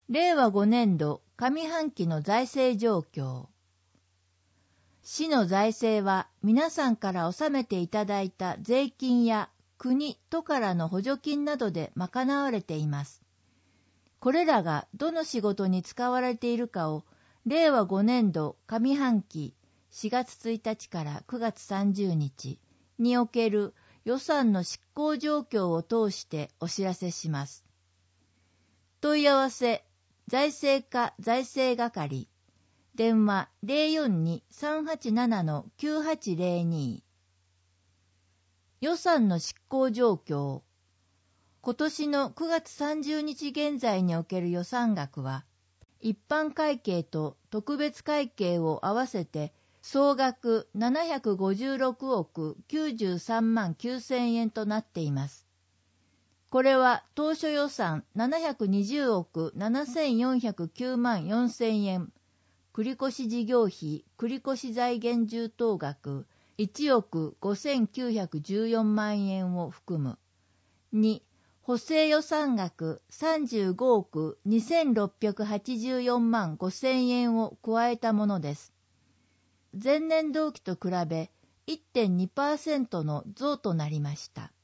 令和5年度上半期の財政状況。市の財政は皆さんから納めていただいた税金や国、都からの補助金などで賄われています。これらがどの仕事に使われているかを、令和5年度上半期4月1日から9月30日における予算の執行状況を通してお知らせします。問い合わせ、財政課財政係、電話 042-387-9802。予算の執行状況。今年の9月30日現在における予算額は、一般会計と特別会計を合わせて総額756億93万9000円となっています。これは当初予算720億7409万4000円、繰越事業費繰越財源充当額1億5914万円を含む。2、補正予算額35億2684万5000円を加えたものです。前年同期と比べ 1.2% の増となりました。